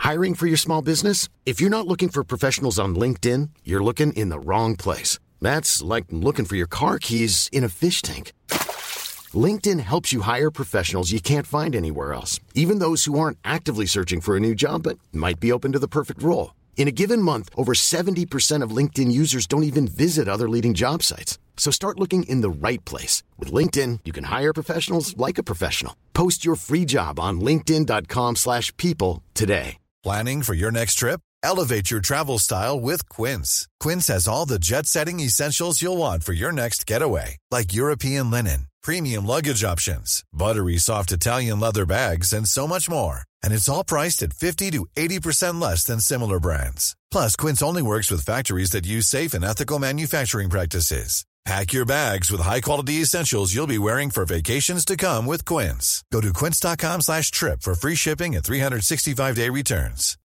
Hiring for your small business? If you're not looking for professionals on LinkedIn, you're looking in the wrong place. That's like looking for your car keys in a fish tank. LinkedIn helps you hire professionals you can't find anywhere else, even those who aren't actively searching for a new job but might be open to the perfect role. In a given month, over 70% of LinkedIn users don't even visit other leading job sites. So start looking in the right place. With LinkedIn, you can hire professionals like a professional. Post your free job on linkedin.com/people today. Planning for your next trip? Elevate your travel style with Quince. Quince has all the jet-setting essentials you'll want for your next getaway, like European linen, premium luggage options, buttery soft Italian leather bags, and so much more. And it's all priced at 50 to 80% less than similar brands. Plus, Quince only works with factories that use safe and ethical manufacturing practices. Pack your bags with high-quality essentials you'll be wearing for vacations to come with Quince. Go to quince.com/trip for free shipping and 365-day returns.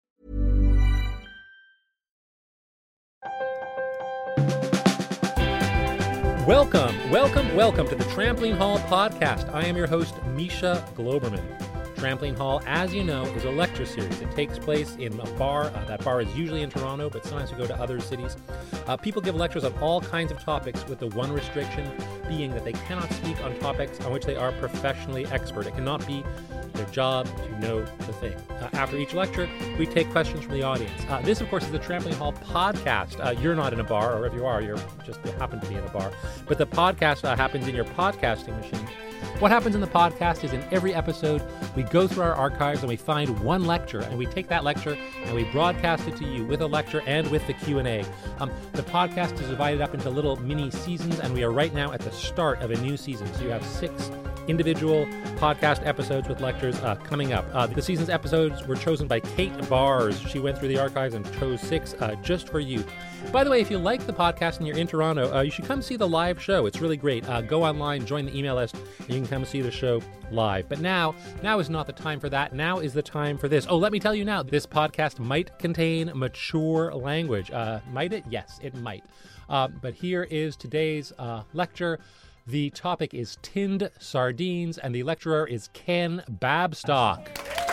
Welcome to the Trampoline Hall podcast. I am your host, Misha Globerman. Trampoline Hall, as you know, is a lecture series. It takes place in a bar. That bar is usually in Toronto, but sometimes we go to other cities. People give lectures on all kinds of topics, with the one restriction being that they cannot speak on topics on which they are professionally expert. It cannot be their job to know the thing. After each lecture, we take questions from the audience. This, of course, is the Trampoline Hall podcast. You're not in a bar, or if you are, you happen to be in a bar. But the podcast happens in your podcasting machine. What happens in the podcast is in every episode, we go through our archives and we find one lecture, and we take that lecture and we broadcast it to you with a lecture and with the Q&A. The podcast is divided up into little mini seasons, and we are right now at the start of a new season. So you have 6 individual podcast episodes with lectures coming up. The season's episodes were chosen by Kate Bars. She went through the archives and chose 6 just for you. By the way, if you like the podcast and you're in Toronto, you should come see the live show. It's really great. Go online, join the email list, and you can come see the show live. But now is not the time for that. Now is the time for this. Oh, let me tell you now, this podcast might contain mature language. Might it? Yes, it might. But here is today's lecture. The topic is tinned sardines, and the lecturer is Ken Babstock.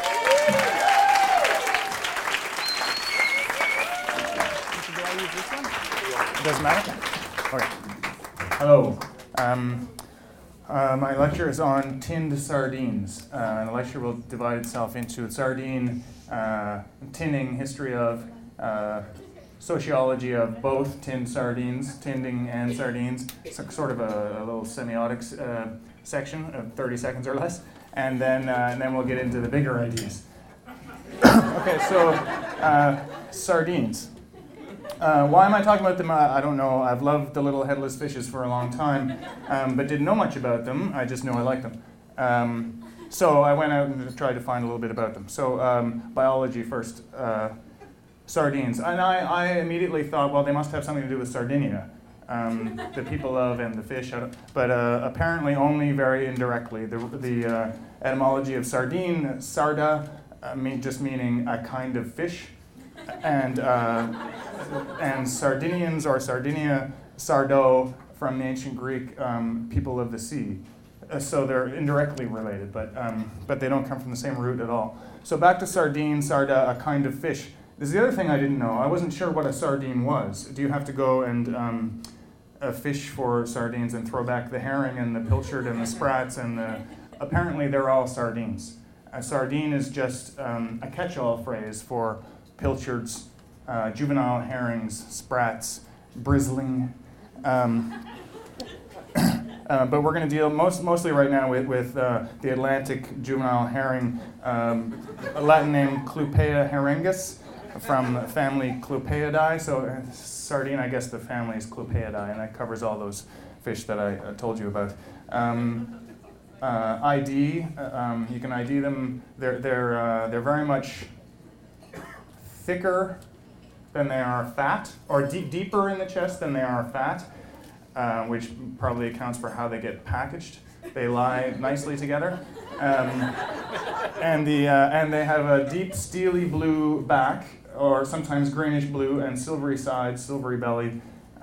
Doesn't matter? Okay. Hello. My lecture is on tinned sardines. The lecture will divide itself into sardine, tinning, history of, sociology of both tinned sardines, tinning and sardines, sort of a little semiotics section of 30 seconds or less, and then we'll get into the bigger ideas. Okay, so sardines. Why am I talking about them? I don't know. I've loved the little headless fishes for a long time, but didn't know much about them. I just know I like them. So I went out and tried to find a little bit about them. So biology first. Sardines. And I immediately thought, well, they must have something to do with Sardinia, the people of and the fish. But apparently only very indirectly. The etymology of sardine, sarda, just meaning a kind of fish. And Sardinians or Sardinia, sardo, from the ancient Greek, people of the sea. So they're indirectly related, but they don't come from the same root at all. So back to sardine, sarda, a kind of fish. This is the other thing I didn't know. I wasn't sure what a sardine was. Do you have to go and fish for sardines and throw back the herring and the pilchard and the sprats apparently they're all sardines. A sardine is just a catch-all phrase for pilchards, juvenile herrings, sprats, bristling. But we're going to deal mostly right now with the Atlantic juvenile herring, a Latin name Clupea herringus, from family Clupeidae. So sardine, I guess the family is Clupeidae, and that covers all those fish that I told you about. ID, you can ID them. They're very much thicker than they are fat, or deeper in the chest than they are fat, which probably accounts for how they get packaged. They lie nicely together, and they have a deep steely blue back, or sometimes greenish blue, and silvery sides, silvery belly,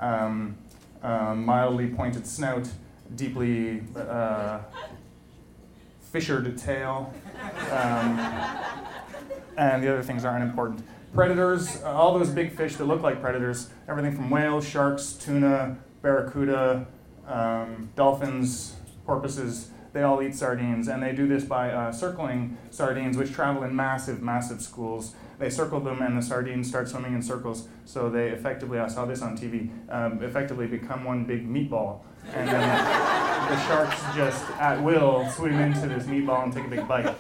mildly pointed snout, deeply fissured tail. and the other things aren't important. Predators, all those big fish that look like predators, everything from whales, sharks, tuna, barracuda, dolphins, porpoises, they all eat sardines, and they do this by circling sardines, which travel in massive, massive schools. They circle them, and the sardines start swimming in circles, so they effectively, I saw this on TV, effectively become one big meatball. And then the sharks just, at will, swim into this meatball and take a big bite.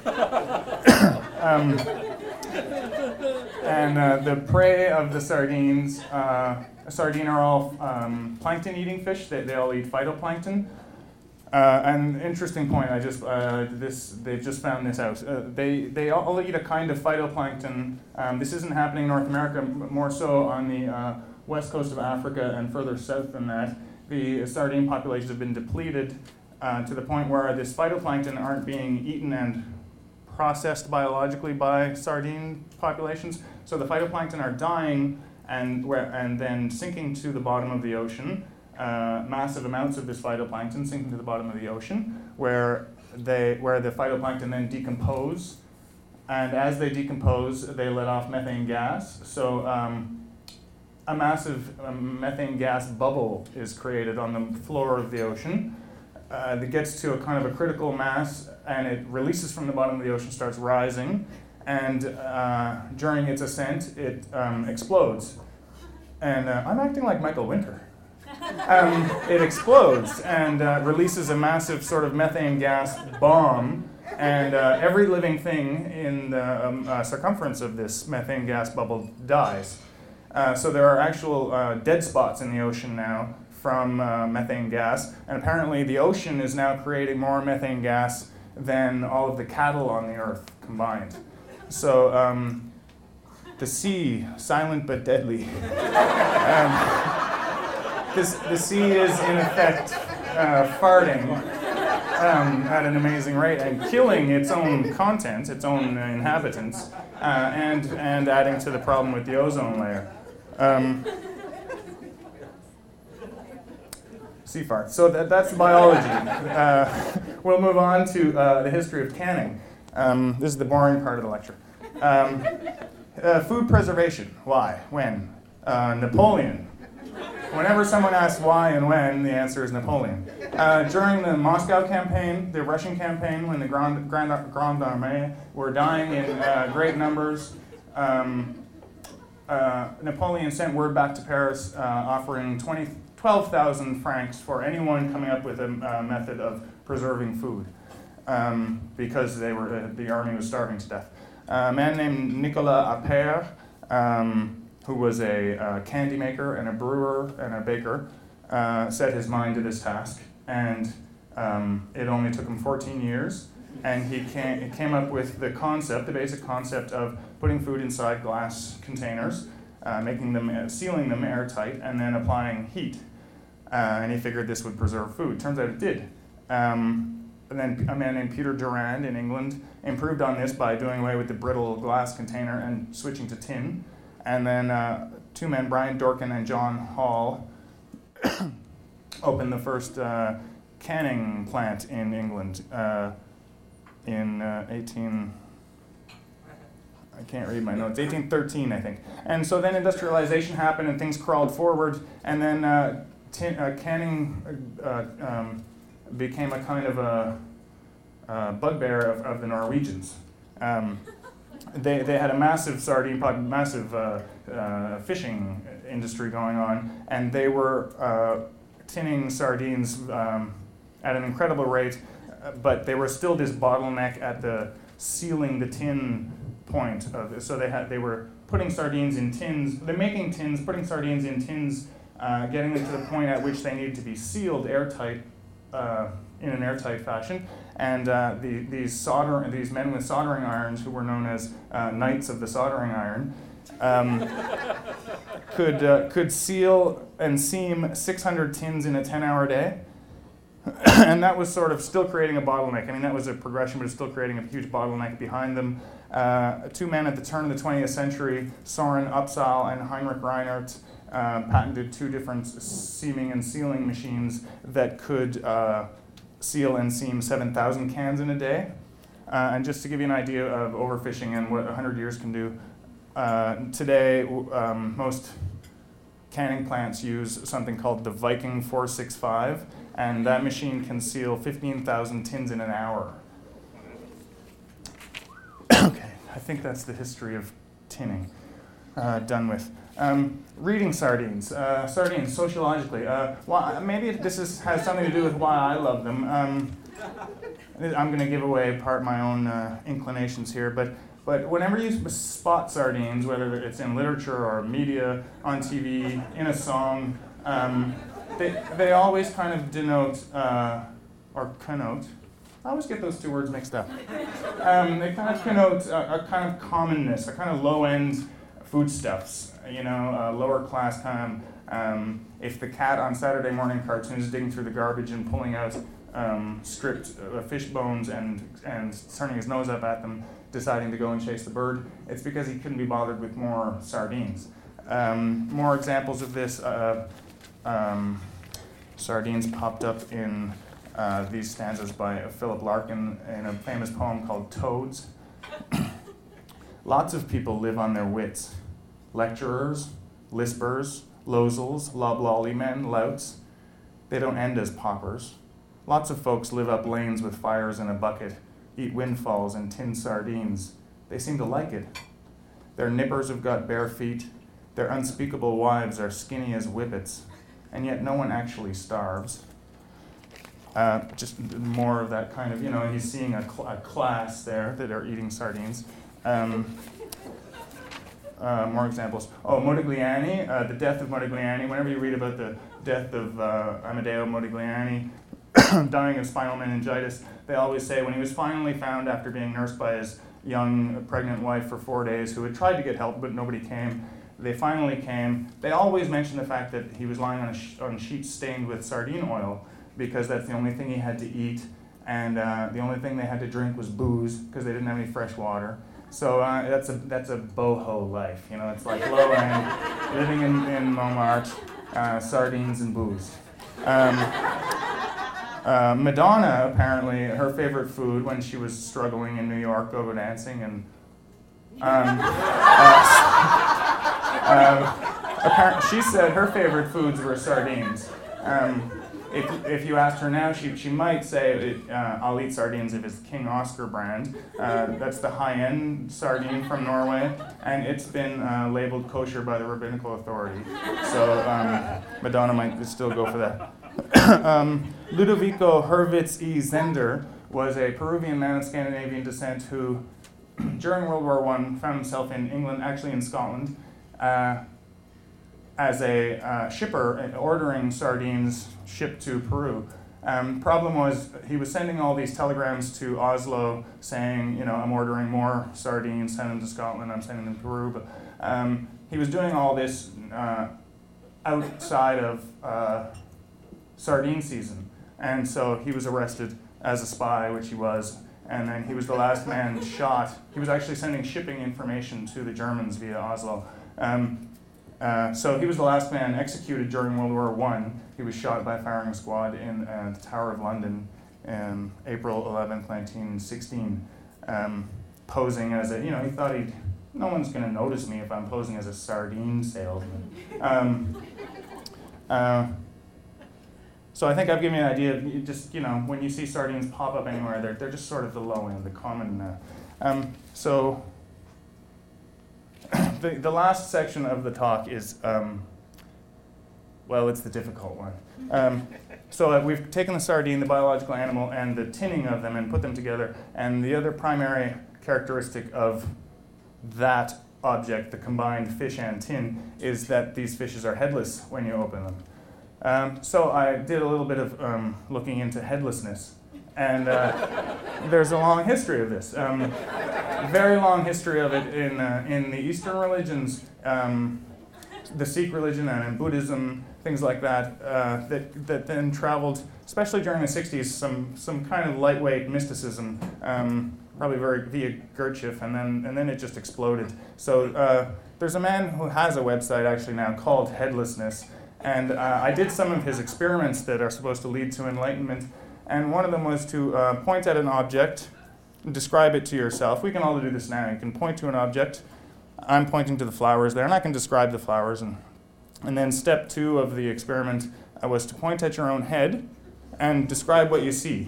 And the prey of the sardines, sardine are all plankton-eating fish. They all eat phytoplankton. An interesting point. They've just found this out. They all eat a kind of phytoplankton. This isn't happening in North America, but more so on the west coast of Africa and further south than that. The sardine populations have been depleted to the point where this phytoplankton aren't being eaten and processed biologically by sardine populations. So the phytoplankton are dying and then sinking to the bottom of the ocean. Massive amounts of this phytoplankton sinking to the bottom of the ocean, where the phytoplankton then decompose, and as they decompose, they let off methane gas. So a massive methane gas bubble is created on the floor of the ocean. That gets to a kind of a critical mass, and it releases from the bottom of the ocean, starts rising, and during its ascent, it explodes. And I'm acting like Michael Winter. It explodes and releases a massive sort of methane gas bomb, and every living thing in the circumference of this methane gas bubble dies. So there are actual dead spots in the ocean now from methane gas, and apparently the ocean is now creating more methane gas than all of the cattle on the earth combined. So the sea, silent but deadly. The sea is, in effect, farting at an amazing rate and killing its own content, its own inhabitants, and adding to the problem with the ozone layer. Sea farts. So that's biology. We'll move on to the history of canning. This is the boring part of the lecture. Food preservation. Why? When? Napoleon. Whenever someone asks why and when, the answer is Napoleon. During the Moscow campaign, the Russian campaign, when the Grande Armée were dying in great numbers, Napoleon sent word back to Paris offering 12,000 francs for anyone coming up with a method of preserving food, because the army was starving to death. A man named Nicolas Appert, who was a candy maker and a brewer and a baker, set his mind to this task, and it only took him 14 years, and he came up with the basic concept of putting food inside glass containers, sealing them airtight, and then applying heat, and he figured this would preserve food. Turns out it did. And then a man named Peter Durand in England improved on this by doing away with the brittle glass container and switching to tin. And then two men, Brian Dorkin and John Hall, opened the first canning plant in England in 1813, I think. And so then industrialization happened and things crawled forward, and then canning became a kind of a bugbear of the Norwegians. They had a massive fishing industry going on, and they were tinning sardines at an incredible rate, but they were still this bottleneck at the sealing the tin point of it. So they were putting sardines in tins. They're making tins, putting sardines in tins, getting them to the point at which they needed to be sealed airtight in an airtight fashion. And these men with soldering irons, who were known as knights of the soldering iron, could seal and seam 600 tins in a 10-hour day. And that was sort of still creating a bottleneck. I mean, that was a progression, but it's still creating a huge bottleneck behind them. Two men at the turn of the 20th century, Soren Upsal and Heinrich Reinhardt, patented two different seaming and sealing machines that could seal and seam 7,000 cans in a day. And just to give you an idea of overfishing and what 100 years can do, today most canning plants use something called the Viking 465, and that machine can seal 15,000 tins in an hour. Okay, I think that's the history of tinning done with. Reading sardines. Sardines, sociologically. Maybe this has something to do with why I love them. I'm going to give away part of my own inclinations here, but whenever you spot sardines, whether it's in literature or media, on TV, in a song, they always kind of denote, or connote, I always get those two words mixed up. They kind of connote a kind of commonness, a kind of low-end foodstuffs, lower class kind of, if the cat on Saturday morning cartoons is digging through the garbage and pulling out stripped fish bones and turning his nose up at them, deciding to go and chase the bird, it's because he couldn't be bothered with more sardines. More examples of this, sardines popped up in these stanzas by Philip Larkin in a famous poem called Toads. Lots of people live on their wits. Lecturers, lispers, losels, loblollymen, louts. They don't end as paupers. Lots of folks live up lanes with fires in a bucket, eat windfalls and tinned sardines. They seem to like it. Their nippers have got bare feet. Their unspeakable wives are skinny as whippets. And yet no one actually starves. Just more of that kind of, he's seeing a class there that are eating sardines. More examples. Modigliani, the death of Modigliani. Whenever you read about the death of Amedeo Modigliani, dying of spinal meningitis, they always say when he was finally found after being nursed by his young pregnant wife for 4 days, who had tried to get help but nobody came, they finally came. They always mention the fact that he was lying on sheets stained with sardine oil, because that's the only thing he had to eat, and the only thing they had to drink was booze, because they didn't have any fresh water. So that's a boho life, it's like low end, living in Montmartre, sardines and booze. Madonna, apparently, her favorite food when she was struggling in New York, go dancing, and she said her favorite foods were sardines. If you asked her now, she might say, I'll eat sardines if it's King Oscar brand. That's the high-end sardine from Norway, and it's been labeled kosher by the rabbinical authority. So Madonna might still go for that. Ludovico Hurwitz E. Zender was a Peruvian man of Scandinavian descent who, during World War I, found himself in England, actually in Scotland, as a shipper ordering sardines shipped to Peru. Problem was he was sending all these telegrams to Oslo saying, I'm ordering more sardines, send them to Scotland, I'm sending them to Peru. But he was doing all this outside of sardine season. And so he was arrested as a spy, which he was, and then he was the last man shot. He was actually sending shipping information to the Germans via Oslo. So he was the last man executed during World War I. He was shot by a firing squad in the Tower of London April 11th, 1916, posing as a, he thought no one's going to notice me if I'm posing as a sardine salesman. So I think I've given you an idea of just, when you see sardines pop up anywhere, they're just sort of the low end, the common. So the last section of the talk is, it's the difficult one. So we've taken the sardine, the biological animal, and the tinning of them and put them together. And the other primary characteristic of that object, the combined fish and tin, is that these fishes are headless when you open them. So I did a little bit of looking into headlessness, and there's a long history of this. Very long history of it in the Eastern religions, the Sikh religion and in Buddhism, things like that, that then traveled, especially during the 60s, some kind of lightweight mysticism, probably via Gurdjieff, and then it just exploded. So there's a man who has a website actually now called Headlessness. And I did some of his experiments that are supposed to lead to enlightenment. And one of them was to point at an object describe it to yourself. We can all do this now. You can point to an object. I'm pointing to the flowers there, and I can describe the flowers. And then step 2 of the experiment was to point at your own head and describe what you see.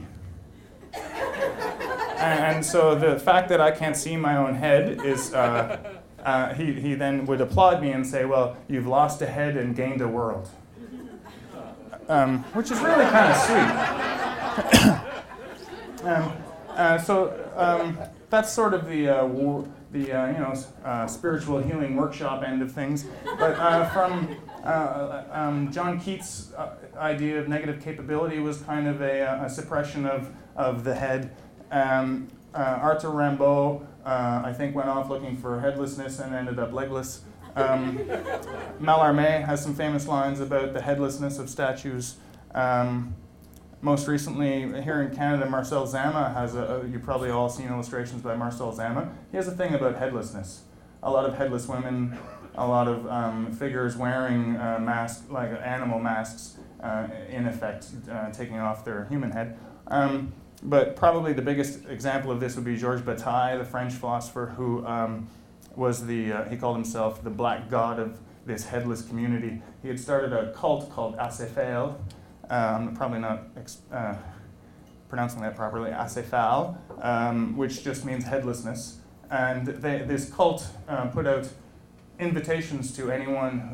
And so the fact that I can't see my own head is, he then would applaud me and say, well, you've lost a head and gained a world. Which is really kind of sweet. That's sort of the spiritual healing workshop end of things. But from John Keats' idea of negative capability was kind of a suppression of the head. Arthur Rimbaud, I think, went off looking for headlessness and ended up legless. Mallarmé has some famous lines about the headlessness of statues. Most recently, here in Canada, Marcel Zama has you've probably all seen illustrations by Marcel Zama. He has a thing about headlessness. A lot of headless women, a lot of figures wearing masks, like animal masks, in effect, taking off their human head. But probably the biggest example of this would be Georges Bataille, the French philosopher who was he called himself the black god of this headless community. He had started a cult called Acéphale. I'm probably not pronouncing that properly, Acéphale, which just means headlessness. And this cult put out invitations to anyone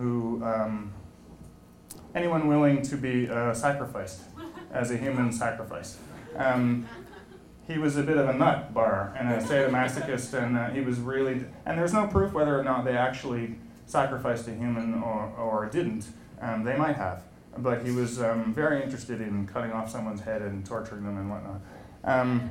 willing to be sacrificed as a human sacrifice. He was a bit of a nut bar and a sadomasochist, and he was really, and there's no proof whether or not they actually sacrificed a human or didn't. They might have, but he was very interested in cutting off someone's head and torturing them and whatnot.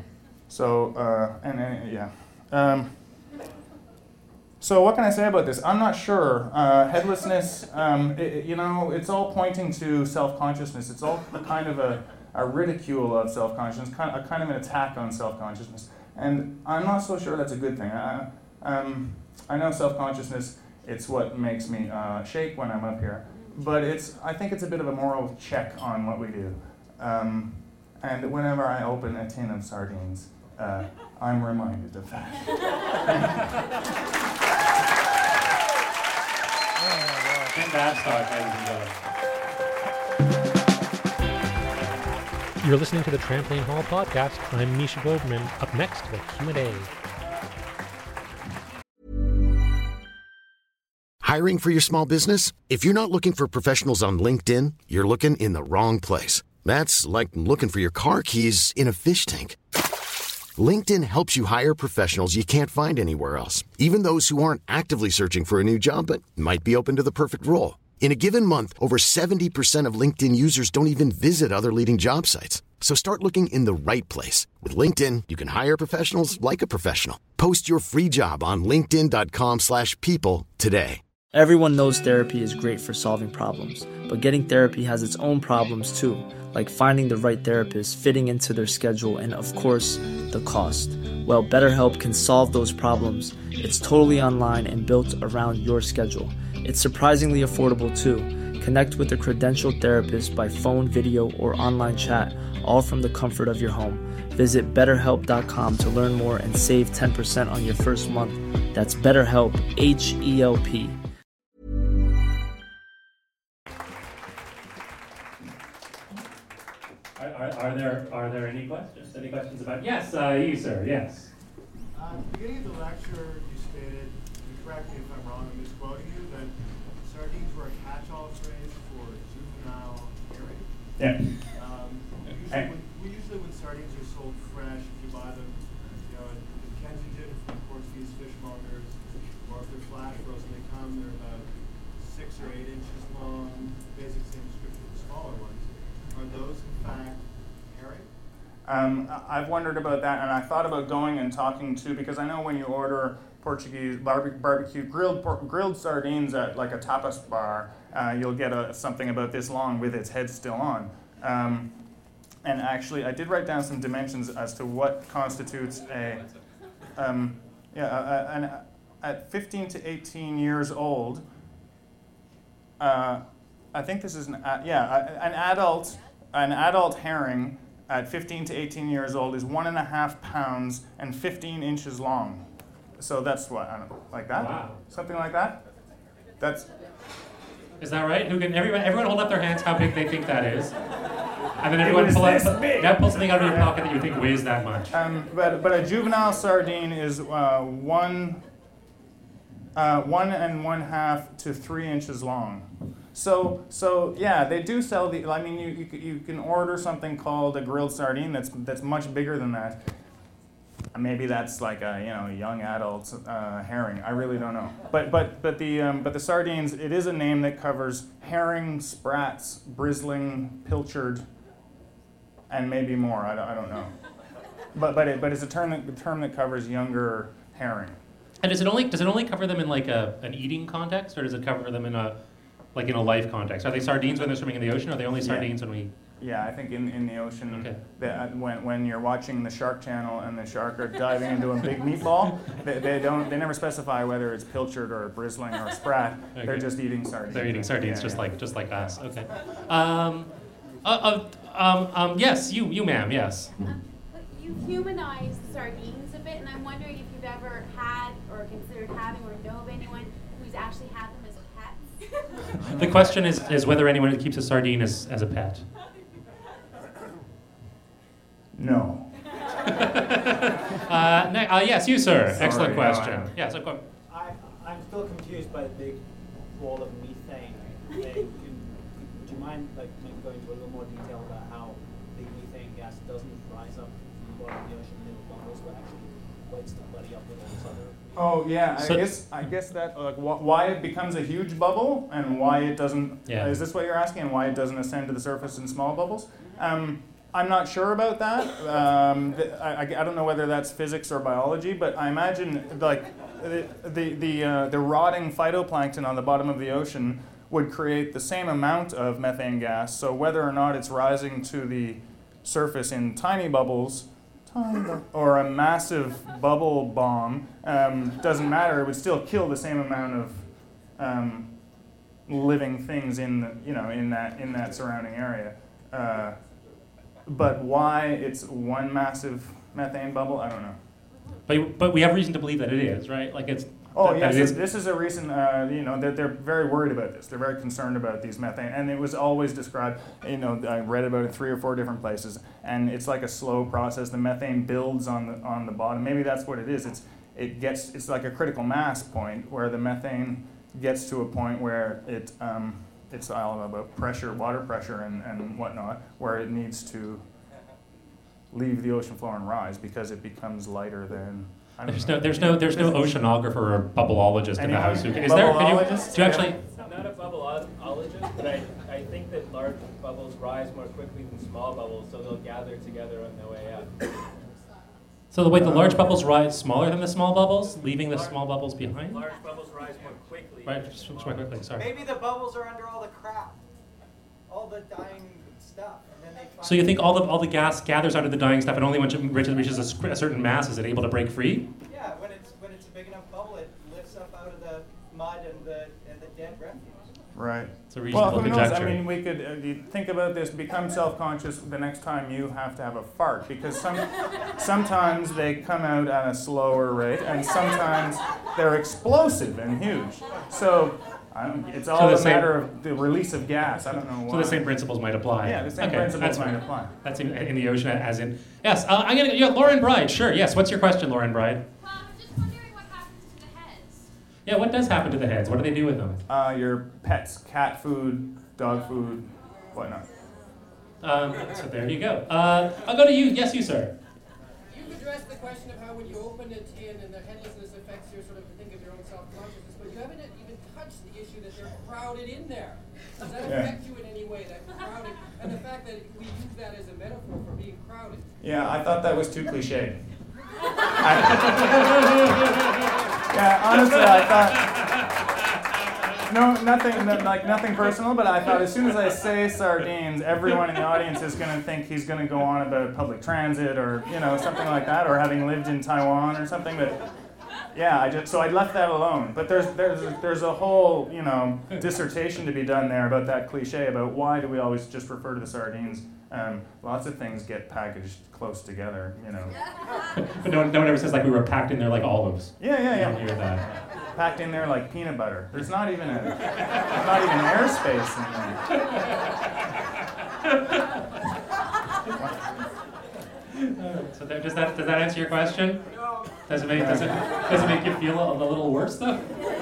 So what can I say about this? I'm not sure. Headlessness, it's all pointing to self-consciousness. It's all a kind of a ridicule of self-consciousness, kind of an attack on self-consciousness. And I'm not so sure that's a good thing. I know self-consciousness, it's what makes me shake when I'm up here. But I think it's a bit of a moral check on what we do. And whenever I open a tin of sardines, I'm reminded of that. And that's how You're listening to the Trampoline Hall podcast. I'm Misha Globerman. Up next, the Q&A. Hiring for your small business? If you're not looking for professionals on LinkedIn, you're looking in the wrong place. That's like looking for your car keys in a fish tank. LinkedIn helps you hire professionals you can't find anywhere else, even those who aren't actively searching for a new job but might be open to the perfect role. In a given month, over 70% of LinkedIn users don't even visit other leading job sites. So start looking in the right place. With LinkedIn, you can hire professionals like a professional. Post your free job on linkedin.com/people today. Everyone knows therapy is great for solving problems, but getting therapy has its own problems too, like finding the right therapist, fitting into their schedule, and of course, the cost. Well, BetterHelp can solve those problems. It's totally online and built around your schedule. It's surprisingly affordable too. Connect with a credentialed therapist by phone, video, or online chat, all from the comfort of your home. Visit BetterHelp.com to learn more and save 10% on your first month. That's BetterHelp, H-E-L-P. Are there any questions? Any questions about? Yes, you, sir. Yes. At the beginning of the lecture, you stated, and correct me if I'm wrong, I'm misquoting you, that sardines were a catch-all phrase for juvenile herring. Yeah. Usually when sardines are sold fresh, if you buy them, in Kensington from Portuguese fishmongers, or if they're flash frozen, they come. They're about 6 or 8 inches long. Basic same description of the smaller ones. Are those in fact herring? I've wondered about that, and I thought about going and talking to, because I know when you order Portuguese barbecue grilled sardines at like a tapas bar, you'll get something about this long with its head still on. And actually, I did write down some dimensions as to what constitutes at 15 to 18 years old. I think this is an adult herring at 15 to 18 years old is 1.5 pounds and 15 inches long. So that's what, I don't know, like that? Wow. Something like that? Is that right? Who can everyone hold up their hands how big they think that is? And then everyone pull something out of your pocket that you think weighs that much. But a juvenile sardine is 1.5 to 3 inches long. So yeah, they do sell the. I mean, you can order something called a grilled sardine that's much bigger than that. Maybe that's like a young adult herring. I really don't know. But the sardines, it is a name that covers herring, sprats, bristling, pilchard, and maybe more. I don't know. But it's a term that covers younger herring. And does it only cover them in like an eating context, or does it cover them in a life context? Are they sardines when they're swimming in the ocean, or are they only sardines when we? Yeah, I think in the ocean, Okay. When you're watching the Shark Channel and the shark are diving into a big meatball, they never specify whether it's pilchard or bristling or sprat. Okay. They're just eating sardines. They're eating sardines, just like us. Okay. Yes, you ma'am. Yes. You humanize sardines a bit, and I'm wondering if you've ever had or considered having or know of anyone who's actually had them as pets. The question is whether anyone keeps a sardine as a pet. No. Yes, you, sir. Sorry, excellent question. No, Yes, I'm still confused by the big wall of methane thing. Would you mind maybe going into a little more detail about how the methane gas doesn't rise up from the bottom of the ocean in little bubbles, but actually wakes the buddy up with all this other? Oh yeah, I guess that why it becomes a huge bubble and why it doesn't. Yeah. Is this what you're asking? And why it doesn't ascend to the surface in small bubbles? I'm not sure about that. I don't know whether that's physics or biology, but I imagine like the rotting phytoplankton on the bottom of the ocean would create the same amount of methane gas. So whether or not it's rising to the surface in tiny bubbles, or a massive bubble bomb, doesn't matter. It would still kill the same amount of living things in that surrounding area. But why it's one massive methane bubble, I don't know. But we have reason to believe that it is, right? Like it's. Oh yes, this is a reason. They're very worried about this. They're very concerned about these methane, and it was always described. I read about it 3 or 4 different places, and it's like a slow process. The methane builds on the bottom. Maybe that's what it is. It's like a critical mass point where the methane gets to a point where it's all about pressure, water pressure, and whatnot, where it needs to leave the ocean floor and rise because it becomes lighter than. There's no oceanographer or bubbleologist in the house. Is there? Do you actually? I'm not a bubbleologist, but I think that large bubbles rise more quickly than small bubbles, so they'll gather together on their way up. So the large bubbles rise smaller than the small bubbles, leaving the small bubbles behind? Large bubbles rise more quickly. Right, just more quickly, sorry. Maybe the bubbles are under all the crap, all the dying stuff. And then they So you think all the gas gathers under the dying stuff, and only once it reaches a certain mass is it able to break free? Yeah, when it's a big enough bubble, it lifts up out of the mud and the dead refuse. Right. It's a reasonable who knows? conjecture. I mean, we could you think about this. Become self-conscious the next time you have to have a fart, because sometimes they come out at a slower rate, and sometimes they're explosive and huge. So it's all a matter of the release of gas. I don't know why. So the same principles might apply. Yeah, the same principles might apply. That's in the ocean, as in. Yes, I'm gonna. Yeah, Lauren Bride. Sure. Yes. What's your question, Lauren Bride? Well, I'm just wondering what happens to the heads. Yeah. What does happen to the heads? What do they do with them? Your pets, cat food, dog food, whatnot. So there you go. I'll go to you. Yes, you, sir. You've addressed the question of how when you open a tin and the headlessness affects your sort of think of your own self-consciousness, but you haven't even touched the issue that they're crowded in there. Does that affect you in any way, that crowding, and the fact that we use that as a metaphor for being crowded? Yeah, I thought that was too cliche. Yeah, honestly, I thought nothing personal, but I thought as soon as I say sardines, everyone in the audience is going to think he's going to go on about public transit or something like that, or having lived in Taiwan or something. But Yeah, so I left that alone. But there's a whole, dissertation to be done there about that cliche about why do we always just refer to the sardines. Lots of things get packaged close together, But no one ever says like we were packed in there like olives. Yeah. You don't hear that. Packed in there like peanut butter. There's not even airspace in there. So does that answer your question? No. Does it make you feel a little worse though?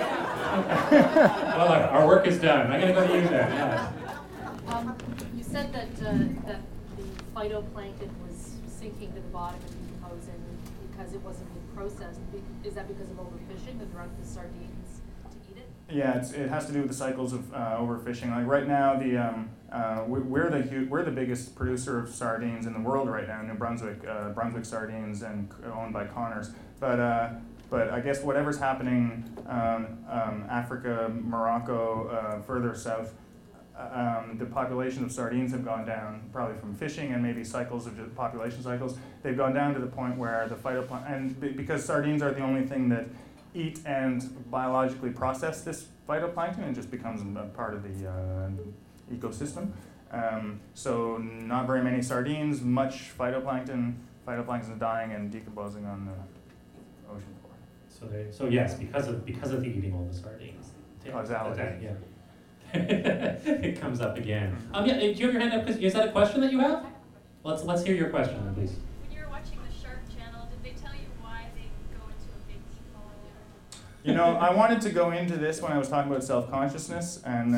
Well, look, our work is done. I'm gonna go to you then. Yeah. You said that the phytoplankton was sinking to the bottom and decomposing because it wasn't being processed. Is that because of overfishing that drug the sardines to eat it? Yeah, it has to do with the cycles of overfishing. Like right now, we're the biggest producer of sardines in the world right now. New Brunswick Sardines, and owned by Connors. But I guess whatever's happening, Africa, Morocco, further south. The population of sardines have gone down, probably from fishing and maybe cycles of just population cycles. They've gone down to the point where the phytoplankton, and because sardines are the only thing that eat and biologically process this phytoplankton, and just becomes a part of the ecosystem. So not very many sardines, much phytoplankton. Phytoplankton is dying and decomposing on the ocean floor. So yes, because of the eating all the sardines. Causality. Yeah. It comes up again. Do you have your hand up? Is that a question that you have? Let's hear your question, then, please. When you were watching the Shark Channel, did they tell you why they go into a big small? I wanted to go into this when I was talking about self-consciousness, and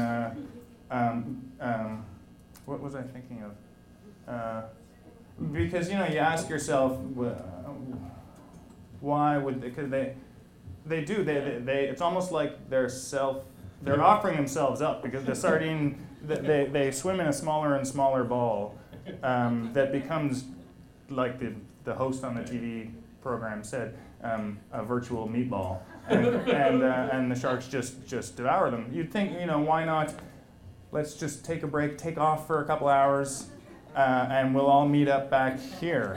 what was I thinking of? Because you ask yourself, why would they? Because they do. They it's almost like they're offering themselves up, because the sardine, they swim in a smaller and smaller ball that becomes, like the host on the TV program said, a virtual meatball, and the sharks just devour them. You'd think, why not? Let's just take a break, take off for a couple hours, and we'll all meet up back here.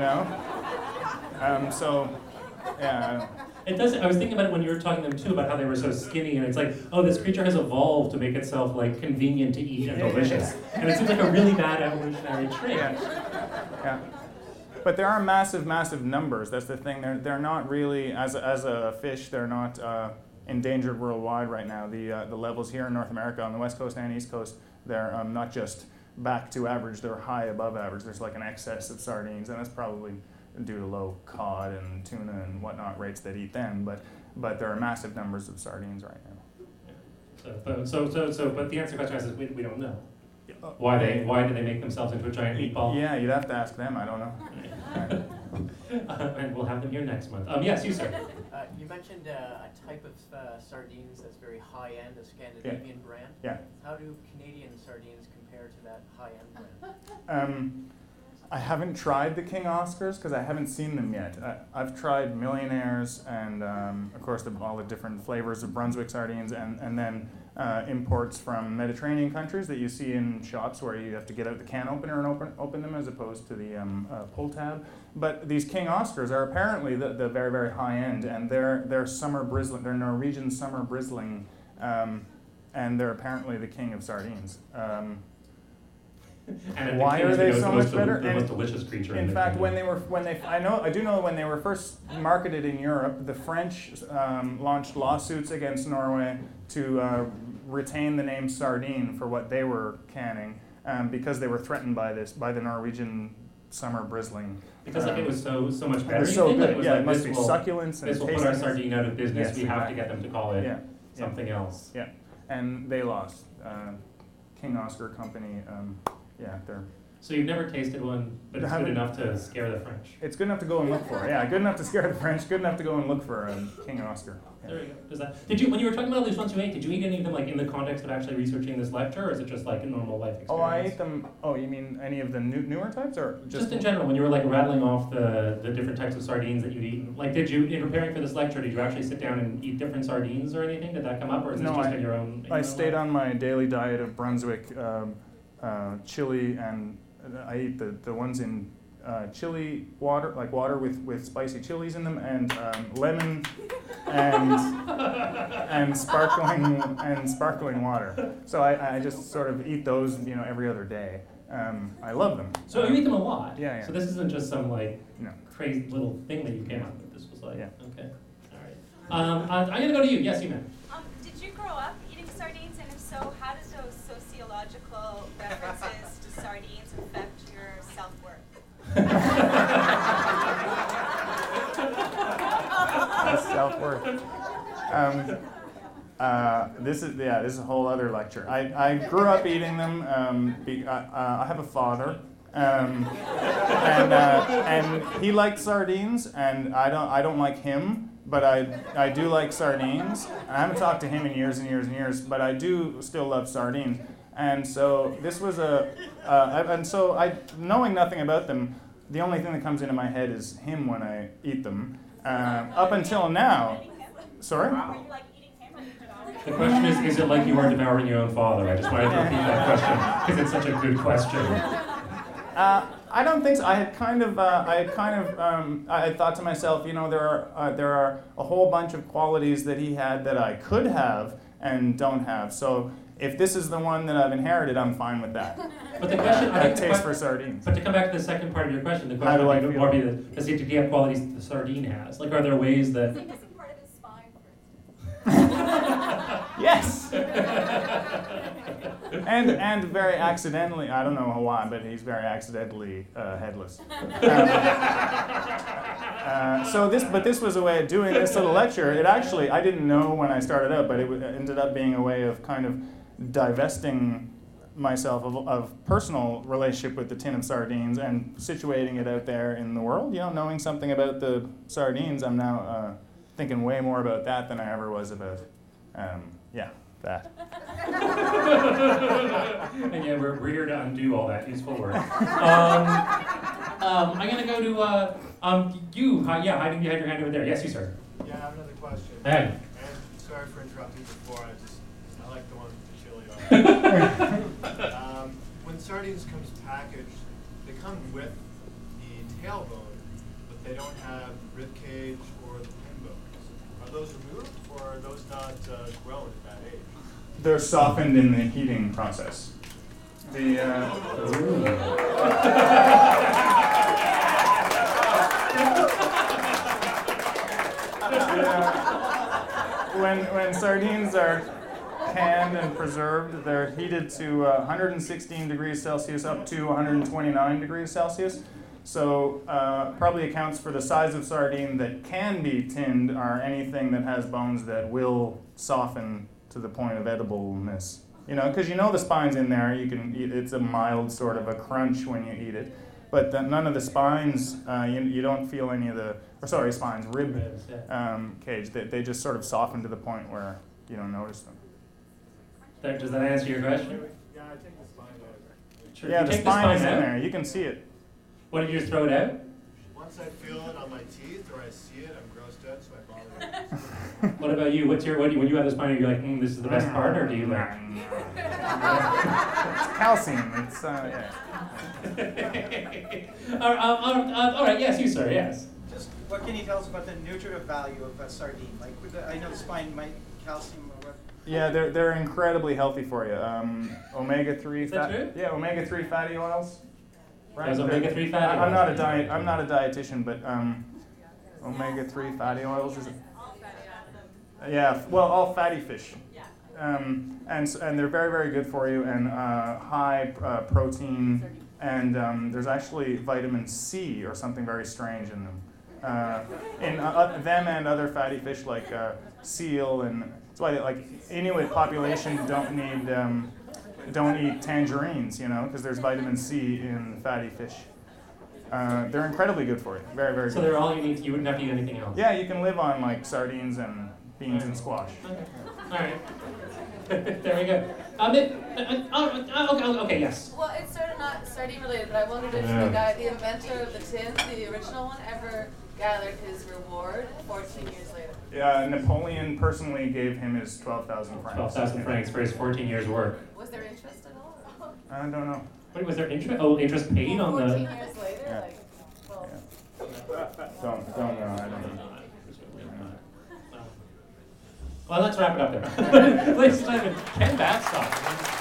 So, yeah. It does. I was thinking about it when you were talking to them too, about how they were so skinny, and it's like, oh, this creature has evolved to make itself like convenient to eat and delicious, and it seems like a really bad evolutionary trait. Yeah. But there are massive numbers. That's the thing. They're not really, as a fish, they're not endangered worldwide right now. The levels here in North America on the West Coast and East Coast, they're not just back to average. They're high above average. There's like an excess of sardines, and that's probably due to low cod and tuna and whatnot rates that eat them, but there are massive numbers of sardines right now. But the answer to the question is we don't know. Why do they make themselves into a giant meatball? Yeah, you'd have to ask them. I don't know. And we'll have them here next month. Yes, you sir. You mentioned a type of sardines that's very high end, a Scandinavian brand. Yeah. How do Canadian sardines compare to that high end brand? I haven't tried the King Oscars because I haven't seen them yet. I've tried Millionaires and, of course, all the different flavors of Brunswick sardines, and then imports from Mediterranean countries that you see in shops where you have to get out the can opener and open them, as opposed to the pull tab. But these King Oscars are apparently the very, very high end, and they're summer bristling. They're Norwegian summer bristling, and they're apparently the king of sardines. And why are they so much better? The most delicious creature. In fact, I do know when they were first marketed in Europe, the French launched lawsuits against Norway to retain the name sardine for what they were canning, because they were threatened by the Norwegian summer bristling. Because it was so much better. It was so good. It was it must be succulence and this will put our sardine out of business. Yes, we have to get them to call it something else. Yeah, and they lost. King Oscar Company. They're. So you've never tasted one, but it's good enough to scare the French. It's good enough to go and look for. Yeah, good enough to scare the French. Good enough to go and look for King Oscar. Yeah. There you go. Did you, when you were talking about all these ones you ate, did you eat any of them like in the context of actually researching this lecture, or is it just like a normal life experience? Oh, I ate them. Oh, you mean any of the newer types, or just in general? When you were like rattling off the different types of sardines that you'd eaten, like did you, in preparing for this lecture, did you actually sit down and eat different sardines or anything? Did that come up, or is this just in your own? I stayed on my daily diet of Brunswick chili, and I eat the ones in chili water, like water with spicy chilies in them, and lemon, and sparkling water. So I just sort of eat those, every other day. I love them. So you eat them a lot. Yeah. So this isn't just some crazy little thing that you came up with. This was like okay, all right. I'm gonna go to you. Yes, you man. Did you grow up eating sardines, and if so, how did those sociological references to sardines affect your self-worth? Self-worth. This is a whole other lecture. I grew up eating them. I have a father, and he liked sardines, and I don't like him, but I do like sardines. I haven't talked to him in years and years and years, but I do still love sardines. And so this was knowing nothing about them, the only thing that comes into my head is him when I eat them. Up until now, sorry? The question is it like you are devouring your own father? I just wanted to repeat that question because it's such a good question. I don't think so. I had thought to myself, there are a whole bunch of qualities that he had that I could have and don't have. So if this is the one that I've inherited, I'm fine with that. But the question, I think taste for sardines. But to come back to the second part of your question, the question would be more does he have qualities that the sardine has? Like, are there ways that? Is he missing part of his spine, for instance? Yes. And very accidentally, I don't know why, but he's very accidentally headless. This was a way of doing this little lecture. It actually, I didn't know when I started out, but it ended up being a way of kind of divesting myself of personal relationship with the tin of sardines and situating it out there in the world. Knowing something about the sardines, I'm now thinking way more about that than I ever was about, that. And yeah, we're here to undo all that useful work. I'm going to go to you. Hiding behind your hand over there. Yes, you, sir. Yeah, I have another question. Hey. And sorry for interrupting before. I like the one with the chili on it. When sardines comes packaged, they come with the tailbone, but they don't have rib cage or the pin bones. Are those removed, or are those not grown at that age? They're softened in the heating process. When sardines are canned and preserved, they're heated to 116 degrees Celsius up to 129 degrees Celsius. So probably accounts for the size of sardine that can be tinned are anything that has bones that will soften to the point of edibleness. Because the spine's in there, you can eat. It's a mild sort of a crunch when you eat it. But none of the spines, you don't feel any of the, rib cage. They just sort of soften to the point where you don't notice them. Does that answer your question? Yeah, I take the spine out. Sure. Yeah, the spine is in there. You can see it. What, did you just throw it out? Once I feel it on my teeth or I see it, I'm grossed out, so I bother it. What about you? When you have the spine, are you like, this is the best part, or do you like? It's calcium. It's all right. Yes, you, sir. Yes. Just what can you tell us about the nutritive value of a sardine? Like, I know the spine might calcium or what. Yeah, they're incredibly healthy for you. Omega-3 Is that true? Yeah, omega-3 fatty oils. Right. There's omega-3 fatty oils. I'm not a dietitian, but omega-3 fatty oils is it? Yeah, well, all fatty fish. And they're very, very good for you, and high protein, and there's actually vitamin C or something very strange in them. Them and other fatty fish like seal, and that's why Inuit population don't eat tangerines, because there's vitamin C in fatty fish. They're incredibly good for you, very, very good. So they're all you need. You wouldn't have to eat anything else. Yeah, you can live on sardines and beans and squash. Okay. All right. There we go. Okay, yes. Well, it's sort of not sardine related, but I wondered if the inventor of the tin, the original one, ever gathered his reward 14 years later. Napoleon personally gave him his 12,000 francs. 12,000 francs for his 14 years' work. Was there interest at all? I don't know. Wait, was there interest? Oh, interest paid on 14 the... years later? Yeah. I don't. Well, let's wrap it up there. Ladies and gentlemen, Ken Bastock.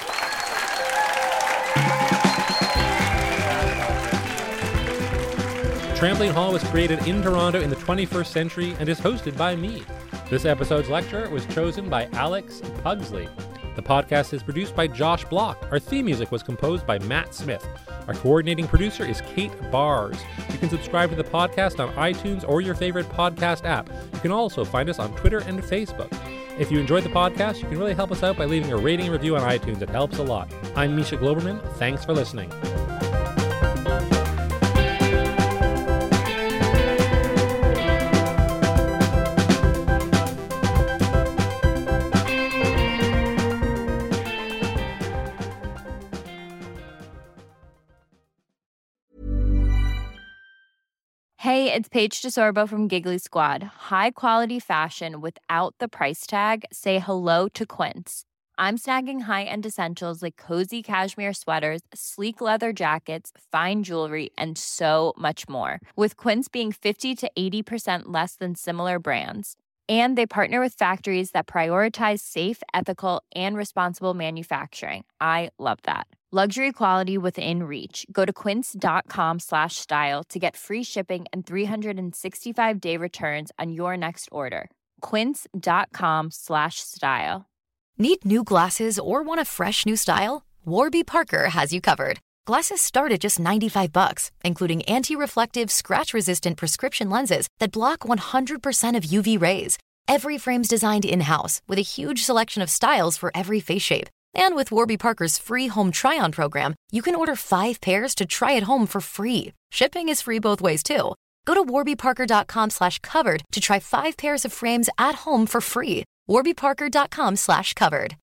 Trampoline Hall was created in Toronto in the 21st century and is hosted by me. This episode's lecturer was chosen by Alex Pugsley. The podcast is produced by Josh Block. Our theme music was composed by Matt Smith. Our coordinating producer is Kate Bars. You can subscribe to the podcast on iTunes or your favorite podcast app. You can also find us on Twitter and Facebook. If you enjoyed the podcast, you can really help us out by leaving a rating and review on iTunes. It helps a lot. I'm Misha Globerman. Thanks for listening. Hey, it's Paige DeSorbo from Giggly Squad. High quality fashion without the price tag. Say hello to Quince. I'm snagging high-end essentials like cozy cashmere sweaters, sleek leather jackets, fine jewelry, and so much more. With Quince being 50 to 80% less than similar brands. And they partner with factories that prioritize safe, ethical, and responsible manufacturing. I love that. Luxury quality within reach. Go to quince.com/style to get free shipping and 365-day returns on your next order. Quince.com/style. Need new glasses or want a fresh new style? Warby Parker has you covered. Glasses start at just $95, including anti-reflective, scratch-resistant prescription lenses that block 100% of UV rays. Every frame's designed in-house with a huge selection of styles for every face shape. And with Warby Parker's free home try-on program, you can order 5 pairs to try at home for free. Shipping is free both ways, too. Go to warbyparker.com/covered to try 5 pairs of frames at home for free. warbyparker.com/covered.